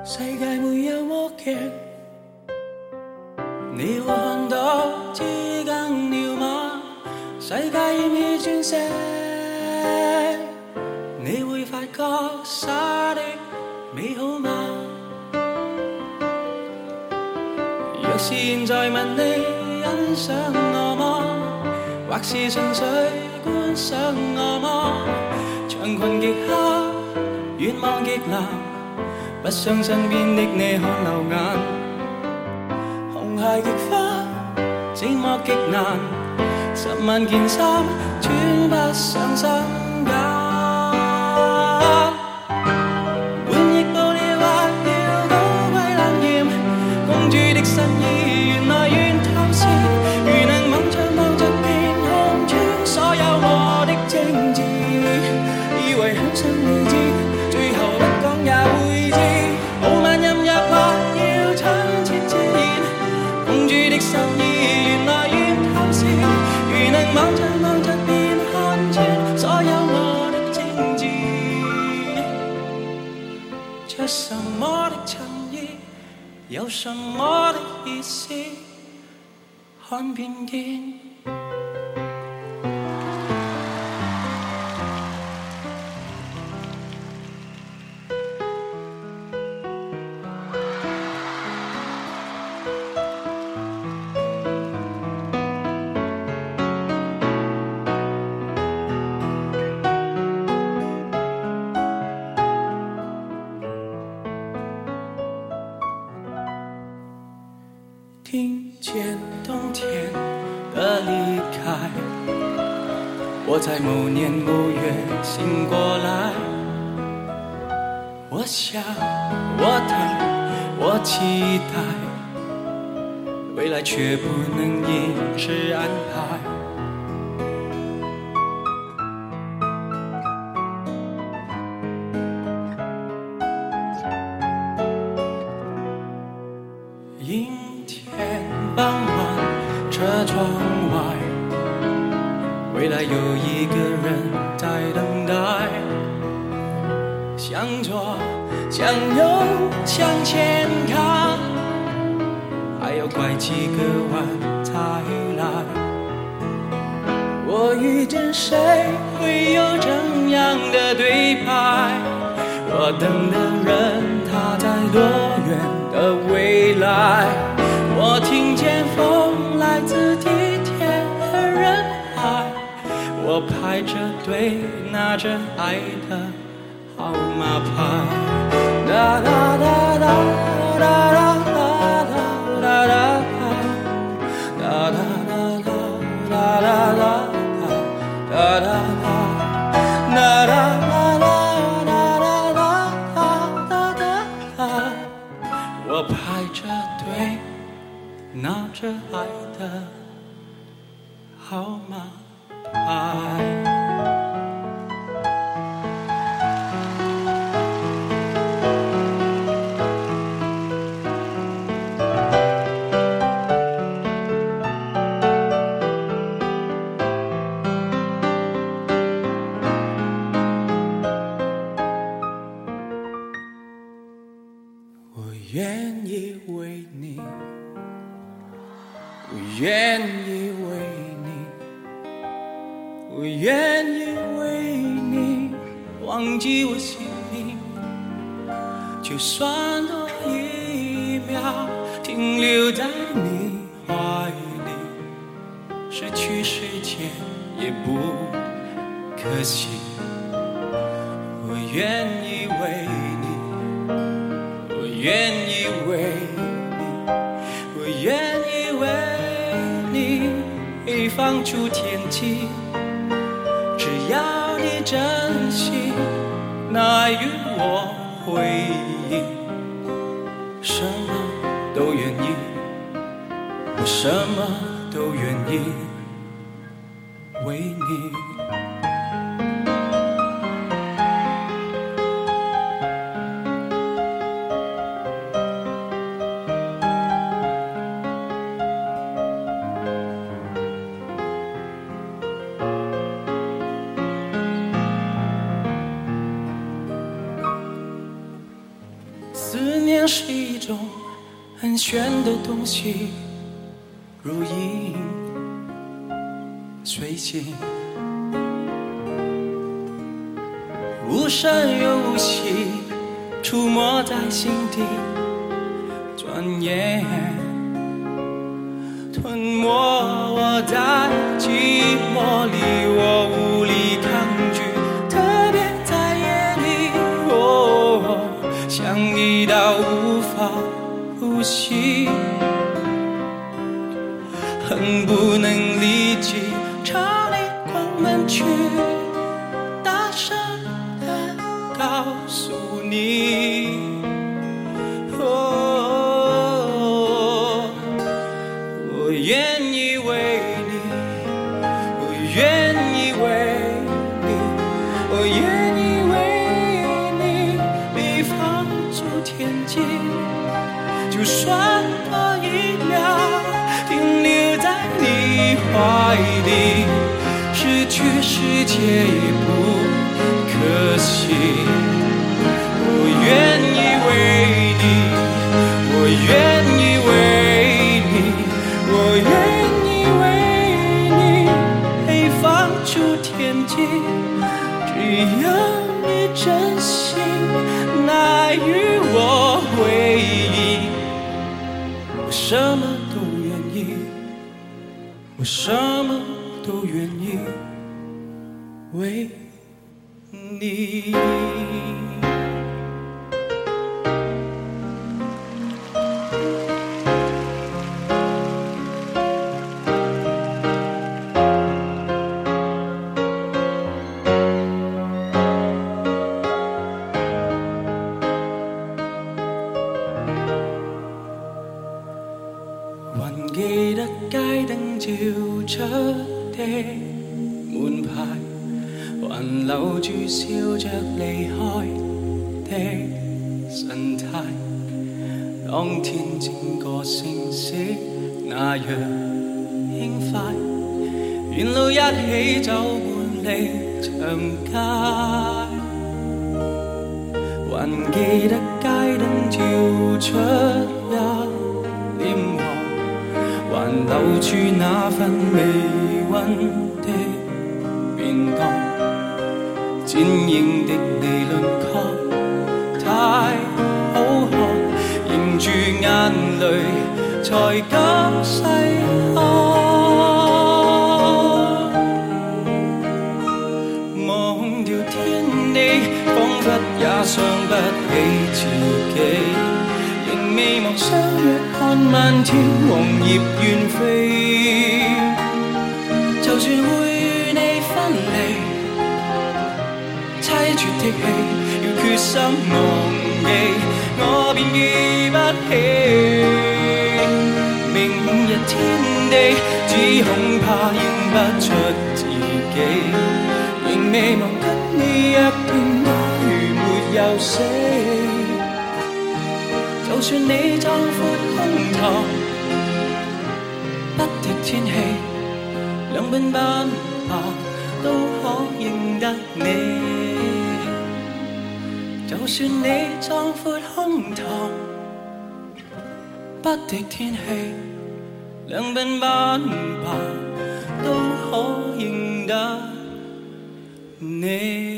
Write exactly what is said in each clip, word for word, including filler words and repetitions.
世界没有魔镜，你会看到知更了吗？世界燃起钻石，你会发觉沙的美好吗？若是现在问你欣赏我吗？或是纯粹观赏我吗？长裙极黑，愿望极蓝，不想身边的你看流眼。红鞋极花，寂寞极难，十万件衫穿不上身架。叛逆步了或要高貴冷豔，公主的新衣原來願透視，如能望着望着便看穿所有我的精緻，以為享受理智，最後不講也會知。傲慢任入或要親切自然，公主的心意原來願透視，如能望着望着便看穿所有我的精緻，着什麼的襯衣，有什麼的意思，看便見。听见冬天的离开，我在某年某月醒过来。我想，我等，我期待，未来却不能一直安排。阴天傍晚，车窗外，未来有一个人在等待。向左，向右，向前看，还要拐几个弯才来。我遇见谁会有怎样的对白？我等的人他在多远的未来？我听见风来自地铁和人海，我排着队拿着爱的号码牌。哒哒哒哒哒哒哒哒哒哒哒哒哒哒哒哒哒哒。我排着队拿着爱的号码牌。我愿意为你，我愿意为你，我愿意为你忘记我姓名，就算多一秒停留在你怀里，失去时间也不可惜。我愿意为你，我愿意为你，我愿意为你放出天际，只要你真心，那爱与我回应，什么都愿意，我什么都愿意为你。 思念是一种很玄的东西，如影随形，无声又无息，出没在心底，转眼吞没我在寂寞里，我无力抗拒，特别在夜里，哦，想你到无法呼吸，恨不能立即朝你关门去，大声地告诉你，哦，我愿意为你，我愿意为你，我愿意为你比放逐天际，就算多一秒停留在你怀里，失去世界也不可惜。我愿意为你，我愿意为你，我愿意为你被放逐天际，只要你真心来与我回忆，我什么都愿意，我什么都愿意为你。還記得街燈照出的門牌，還留住笑着離開的神態，當天整個城市那樣輕快，沿路一起走過離場街，還記得街燈照出一臉紅，還留住那份微溫的便當，剪影的你輪廓太好看，凝住眼淚才敢細看，忘掉天地，彷彿也想不起自己，仍未忘相約看漫天黃葉遠飛，就算會你分離，凄絕的戲要決心忘記，我便記不起。明日天地，只恐怕認不出自己，仍未忘跟你約定，如沒有死。就算你壯闊胸膛，不敵天氣，兩鬢斑白都可認得你。就算你壯闊胸膛，不敵天氣，兩鬢斑白都可認得你。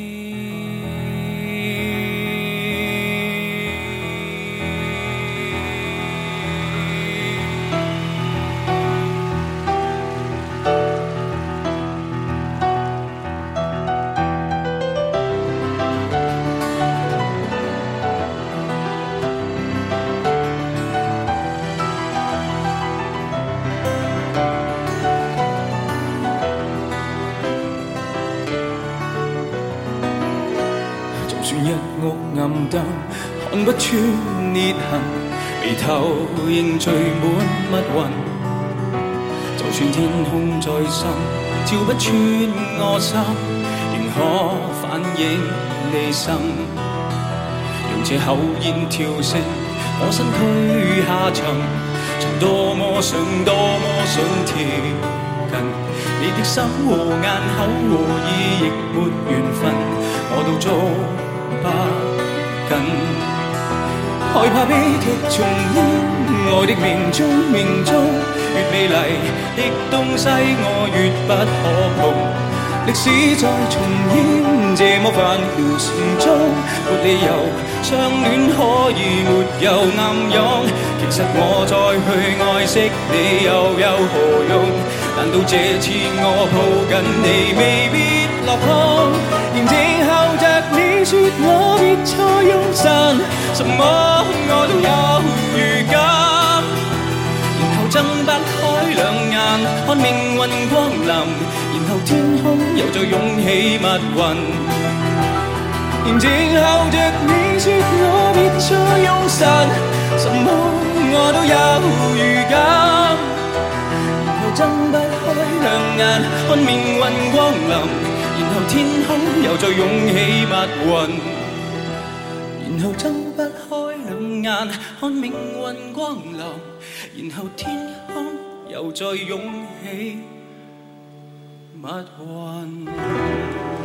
一屋暗燈，看不穿裂痕，眉頭仍聚滿密雲。就算天空再深，照不穿我心，仍可反映你心。用這口煙跳升我身軀下沉，曾多麼想多麼想貼近你的心和眼口和耳，亦沒緣分，我都捉不緊， 害怕悲劇重演，愛的命中命中，越美麗的東西我越不可碰。歷史再重演，這麼繁囂城中，沒理由相戀可以沒有暗湧。其實我再去愛惜你又有何用？難道這次我抱緊你未必落空？然靜候着你說我別再用神，什麼我都有預感。然後睜不開兩眼，看命運光臨，然後天空又再湧起密雲。然靜候着你說我別再用神，什麼我都有預感。然後睜不開兩眼，看命運光臨，然後天空又再湧起密雲。然後睜不開兩眼，看命運光臨，然後天空又再湧起密雲。